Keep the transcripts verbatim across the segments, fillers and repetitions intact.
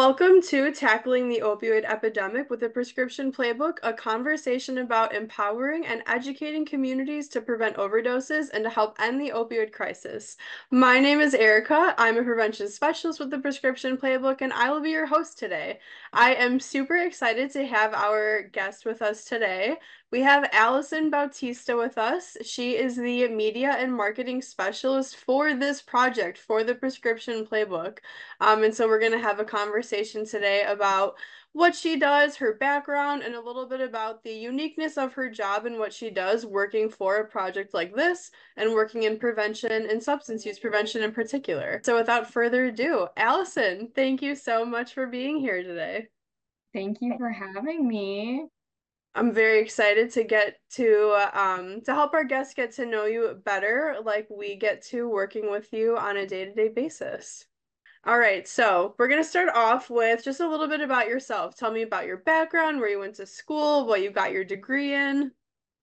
Welcome to Tackling the Opioid Epidemic with a Prescription Playbook, a conversation about empowering and educating communities to prevent overdoses and to help end the opioid crisis. My name is Erica. I'm a prevention specialist with the Prescription Playbook, and I will be your host today. I am super excited to have our guest with us today. We have Allison Bautista with us. She is the media and marketing specialist for this project, for the Prescription Playbook. Um, and so we're going to have a conversation today about what she does, her background, and a little bit about the uniqueness of her job and what she does working for a project like this and working in prevention and substance use prevention in particular. So without further ado, Allison, thank you so much for being here today. Thank you for having me. I'm very excited to get to um to help our guests get to know you better, like we get to working with you on a day-to-day basis. All right, so we're going to start off with just a little bit about yourself. Tell me about your background, where you went to school, what you got your degree in.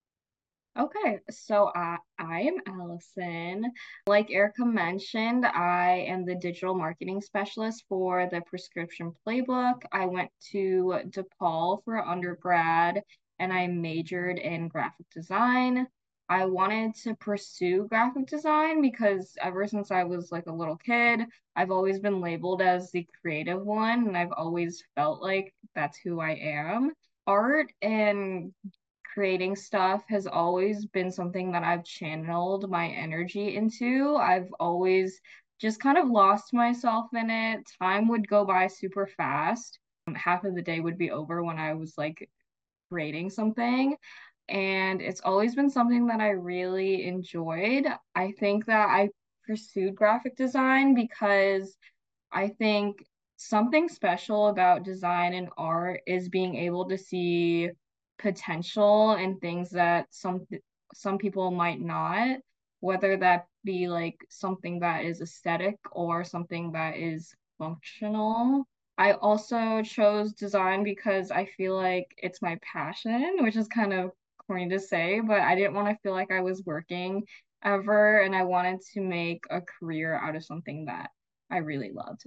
Okay, so I I am Allison. Like Erica mentioned, I am the digital marketing specialist for the Prescription Playbook. I went to DePaul for undergrad and I majored in graphic design. I wanted to pursue graphic design because ever since I was like a little kid, I've always been labeled as the creative one, and I've always felt like that's who I am. Art and creating stuff has always been something that I've channeled my energy into. I've always just kind of lost myself in it. Time would go by super fast. Um, Half of the day would be over when I was like creating something. And it's always been something that I really enjoyed. I think that I pursued graphic design because I think something special about design and art is being able to see potential in things that some some people might not, whether that be like something that is aesthetic or something that is functional. I also chose design because I feel like it's my passion, which is kind of corny to say, but I didn't want to feel like I was working ever, and I wanted to make a career out of something that I really loved.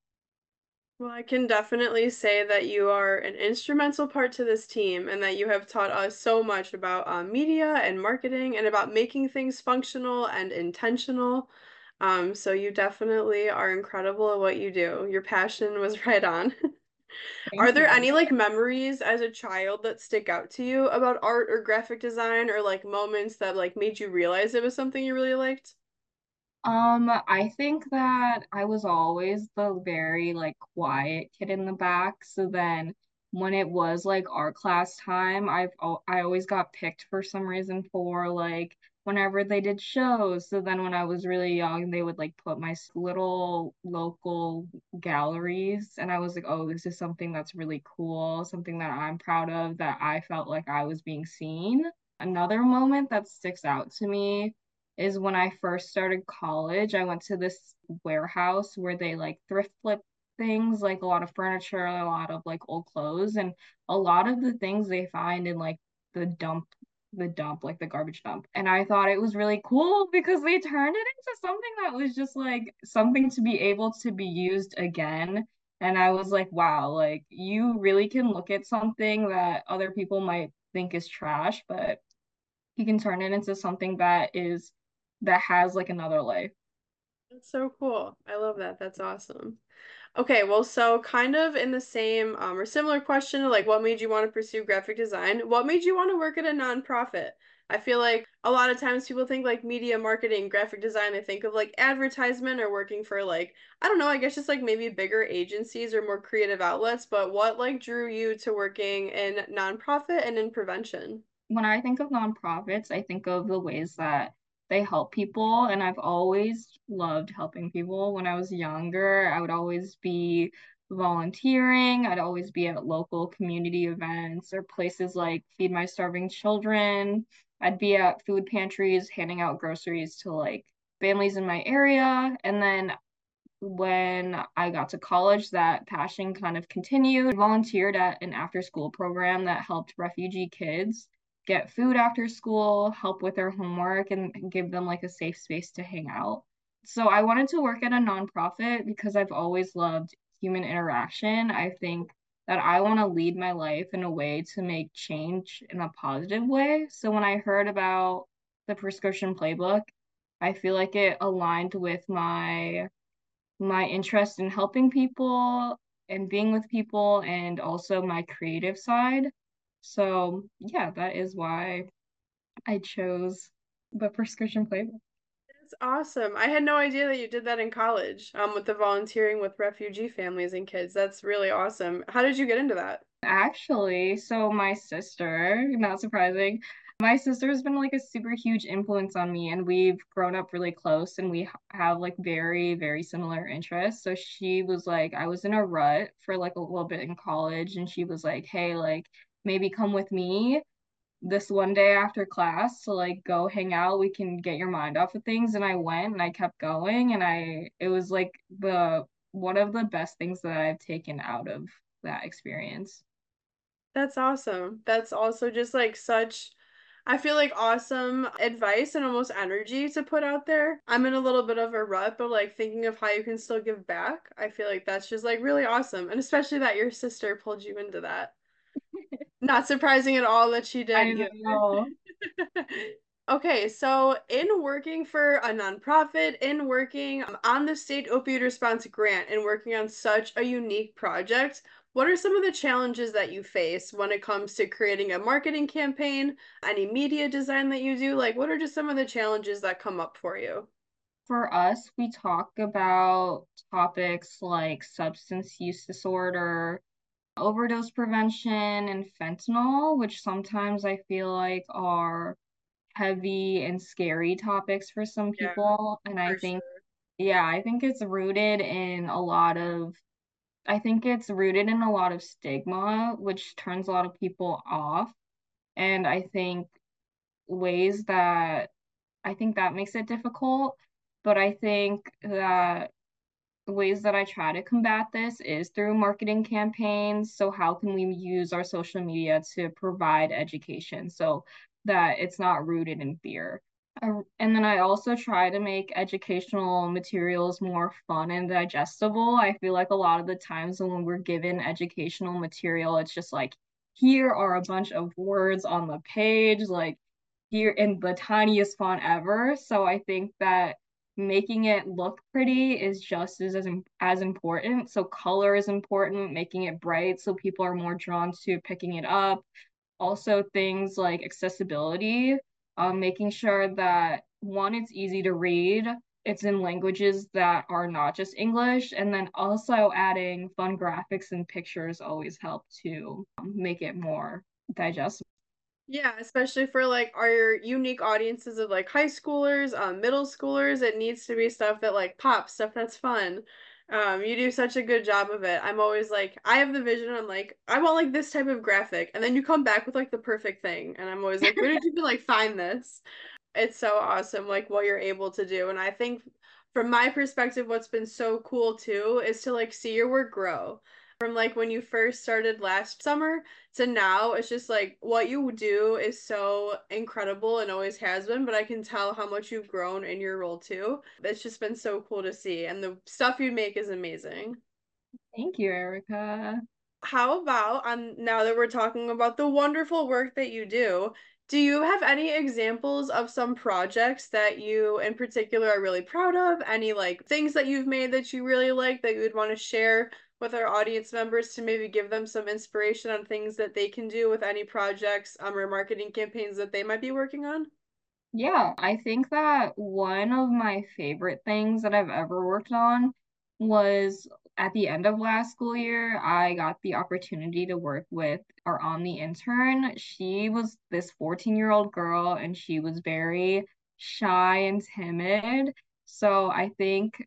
Well, I can definitely say that you are an instrumental part to this team and that you have taught us so much about um, media and marketing and about making things functional and intentional. Um, so you definitely are incredible at what you do. Your passion was right on. Are Thank there you. any like memories as a child that stick out to you about art or graphic design or like moments that like made you realize it was something you really liked? Um, I think that I was always the very like quiet kid in the back. So then when it was like art class time, I've al- I always got picked for some reason for like whenever they did shows. So then when I was really young, they would like put my s- little local galleries, and I was like, "Oh, this is something that's really cool, something that I'm proud of, that I felt like I was being seen." Another moment that sticks out to me is when I first started college. I went to this warehouse where they like thrift flip things, like a lot of furniture, a lot of like old clothes, and a lot of the things they find in like the dump, the dump, like the garbage dump. And I thought it was really cool because they turned it into something that was just like something to be able to be used again. And I was like, wow, like you really can look at something that other people might think is trash, but you can turn it into something that is that has like another life. That's so cool. I love that. That's awesome. Okay, well, so kind of in the same um, or similar question, like what made you want to pursue graphic design? What made you want to work at a nonprofit? I feel like a lot of times people think like media marketing, graphic design, they think of like advertisement or working for like, I don't know, I guess just like maybe bigger agencies or more creative outlets, but what like drew you to working in nonprofit and in prevention? When I think of nonprofits, I think of the ways that they help people, and I've always loved helping people. When I was younger, I would always be volunteering. I'd always be at local community events or places like Feed My Starving Children. I'd be at food pantries handing out groceries to like families in my area. And then when I got to college, that passion kind of continued. I volunteered at an after school program that helped refugee kids get food after school, help with their homework, and give them like a safe space to hang out. So I wanted to work at a nonprofit because I've always loved human interaction. I think that I want to lead my life in a way to make change in a positive way. So when I heard about the prescription playbook, I feel like it aligned with my my interest in helping people and being with people and also my creative side. So, yeah, that is why I chose the prescription playbook. It's awesome. I had no idea that you did that in college, um, with the volunteering with refugee families and kids. That's really awesome. How did you get into that? Actually, so my sister, not surprising, my sister has been like a super huge influence on me, and we've grown up really close, and we h- have like very, very similar interests. So she was like, I was in a rut for like a little bit in college, and she was like, hey, like maybe come with me this one day after class to like go hang out. We can get your mind off of things. And I went and I kept going, and I, it was like the one of the best things that I've taken out of that experience. That's awesome. That's also just like such, I feel like awesome advice and almost energy to put out there. I'm in a little bit of a rut, but like thinking of how you can still give back, I feel like that's just like really awesome. And especially that your sister pulled you into that. Not surprising at all that she did I either. know. Okay, so in working for a nonprofit, in working um, on the state opioid response grant, and working on such a unique project, what are some of the challenges that you face when it comes to creating a marketing campaign, any media design that you do? Like, what are just some of the challenges that come up for you? For us, we talk about topics like substance use disorder, overdose prevention, and fentanyl, which sometimes I feel like are heavy and scary topics for some Yeah, people. And I for think, sure. yeah, I think it's rooted in a lot of, I think it's rooted in a lot of stigma, which turns a lot of people off. And I think ways that, I think that makes it difficult. But I think that ways that I try to combat this is through marketing campaigns. So, how can we use our social media to provide education so that it's not rooted in fear? Uh, And then I also try to make educational materials more fun and digestible. I feel like a lot of the times when we're given educational material, it's just like, here are a bunch of words on the page, like here in the tiniest font ever. So I think that making it look pretty is just as as, as important. So color is important, making it bright so people are more drawn to picking it up. Also things like accessibility, um, making sure that one, it's easy to read, it's in languages that are not just English, and then also adding fun graphics and pictures always help to um, make it more digestible. Yeah, especially for like our unique audiences of like high schoolers, um, middle schoolers, it needs to be stuff that like pops, stuff that's fun. Um, you do such a good job of it. I'm always like, I have the vision. I'm like, I want like this type of graphic, and then you come back with like the perfect thing, and I'm always like, where did you even like find this? It's so awesome, like what you're able to do, and I think from my perspective, what's been so cool too is to like see your work grow from like when you first started last summer to now. It's just like what you do is so incredible and always has been, but I can tell how much you've grown in your role too. It's just been so cool to see, and the stuff you make is amazing. Thank you, Erica. How about um now that we're talking about the wonderful work that you do, do you have any examples of some projects that you in particular are really proud of? Any like things that you've made that you really like that you would want to share with our audience members to maybe give them some inspiration on things that they can do with any projects um, or marketing campaigns that they might be working on? Yeah, I think that one of my favorite things that I've ever worked on was at the end of last school year, I got the opportunity to work with our Omni intern. She was this fourteen-year-old girl and she was very shy and timid. So I think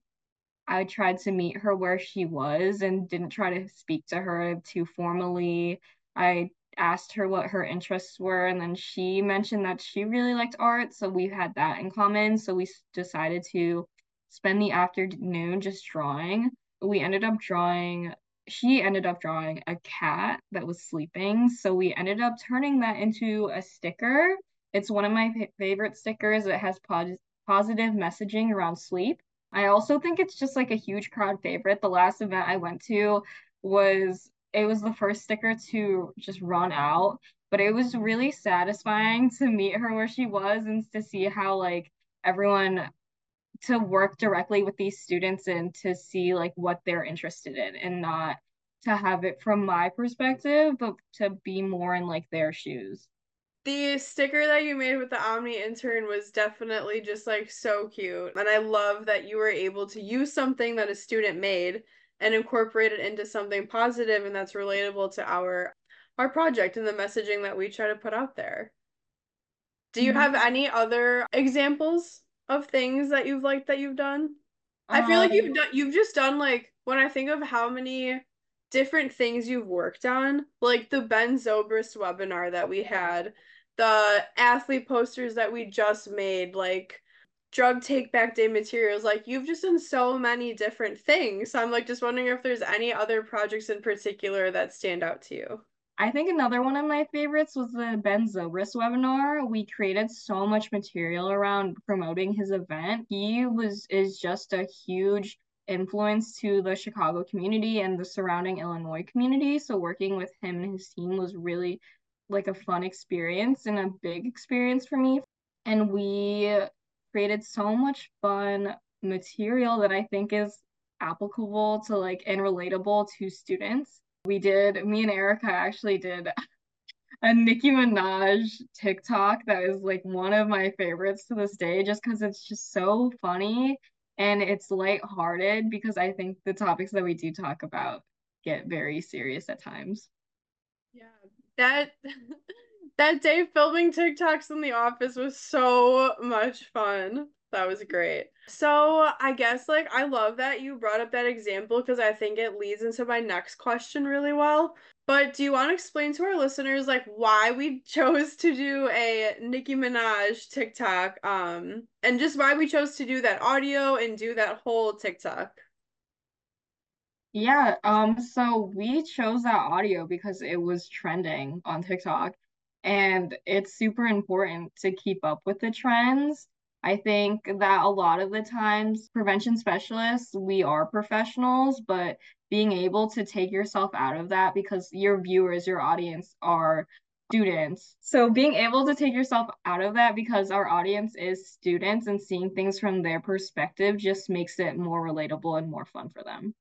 I tried to meet her where she was and didn't try to speak to her too formally. I asked her what her interests were, and then she mentioned that she really liked art, so we had that in common. So we s- decided to spend the afternoon just drawing. We ended up drawing, she ended up drawing a cat that was sleeping, so we ended up turning that into a sticker. It's one of my fa- favorite stickers. It has pos positive messaging around sleep. I also think it's just like a huge crowd favorite. The last event I went to was it was the first sticker to just run out, but it was really satisfying to meet her where she was and to see how like everyone to work directly with these students and to see like what they're interested in and not to have it from my perspective, but to be more in like their shoes. The sticker that you made with the Omni intern was definitely just like so cute. And I love that you were able to use something that a student made and incorporate it into something positive and that's relatable to our our project and the messaging that we try to put out there. Do you have Yeah. any other examples of things that you've liked that you've done? I feel like Um, you've done you've just done like when I think of how many different things you've worked on, like the Ben Zobrist webinar that we had, the athlete posters that we just made, like drug take back day materials, like you've just done so many different things. So I'm like just wondering if there's any other projects in particular that stand out to you. I think another one of my favorites was the Ben Zobrist webinar. We created so much material around promoting his event. He was is just a huge influence to the Chicago community and the surrounding Illinois community. So working with him and his team was really like a fun experience and a big experience for me. And we created so much fun material that I think is applicable to like and relatable to students. We did, me and Erica actually did a Nicki Minaj TikTok that is like one of my favorites to this day, just because it's just so funny and it's lighthearted because I think the topics that we do talk about get very serious at times. Yeah, that that day filming TikToks in the office was so much fun. That was great. So, I guess like I love that you brought up that example because I think it leads into my next question really well. But do you want to explain to our listeners like why we chose to do a Nicki Minaj TikTok um and just why we chose to do that audio and do that whole TikTok? Yeah, um, so we chose that audio because it was trending on TikTok, and it's super important to keep up with the trends. I think that a lot of the times, prevention specialists, we are professionals, but being able to take yourself out of that because your viewers, your audience are students. So being able to take yourself out of that because our audience is students and seeing things from their perspective just makes it more relatable and more fun for them.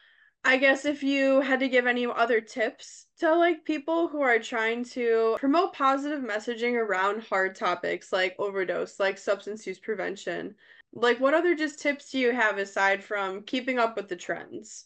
I guess if you had to give any other tips to like people who are trying to promote positive messaging around hard topics like overdose, like substance use prevention, like what other just tips do you have aside from keeping up with the trends?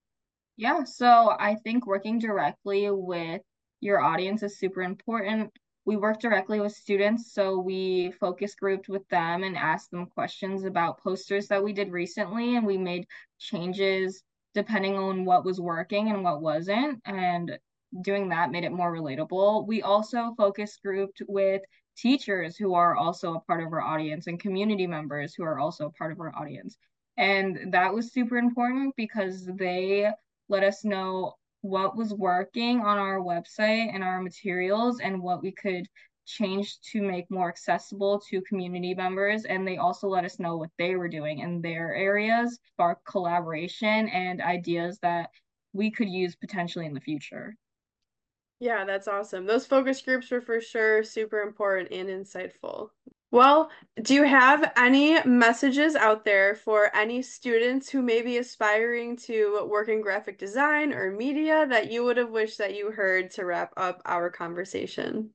Yeah, so I think working directly with your audience is super important. We work directly with students, so we focus grouped with them and asked them questions about posters that we did recently, and we made changes depending on what was working and what wasn't, and doing that made it more relatable. We also focus grouped with teachers who are also a part of our audience and community members who are also a part of our audience. And that was super important because they let us know what was working on our website and our materials and what we could change to make more accessible to community members. And they also let us know what they were doing in their areas, spark collaboration and ideas that we could use potentially in the future. Yeah, that's awesome. Those focus groups were for sure super important and insightful. Well, do you have any messages out there for any students who may be aspiring to work in graphic design or media that you would have wished that you heard to wrap up our conversation?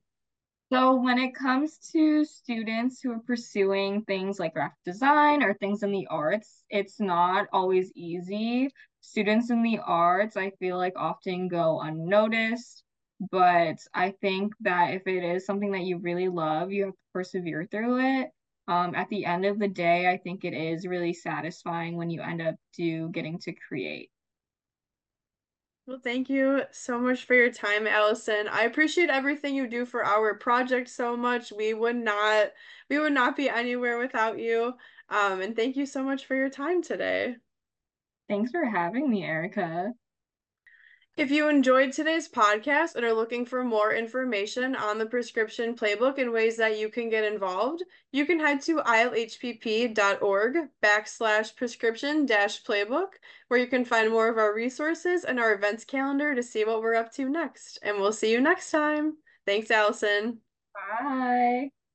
So when it comes to students who are pursuing things like graphic design or things in the arts, it's not always easy. Students in the arts, I feel like often go unnoticed, but I think that if it is something that you really love, you have to persevere through it. Um, at the end of the day, I think it is really satisfying when you end up do getting to create. Well, thank you so much for your time, Allison. I appreciate everything you do for our project so much. We would not we would not be anywhere without you. Um, and thank you so much for your time today. Thanks for having me, Erica. If you enjoyed today's podcast and are looking for more information on the prescription playbook and ways that you can get involved, you can head to ilhpp.org backslash prescription dash playbook, where you can find more of our resources and our events calendar to see what we're up to next. And we'll see you next time. Thanks, Allison. Bye.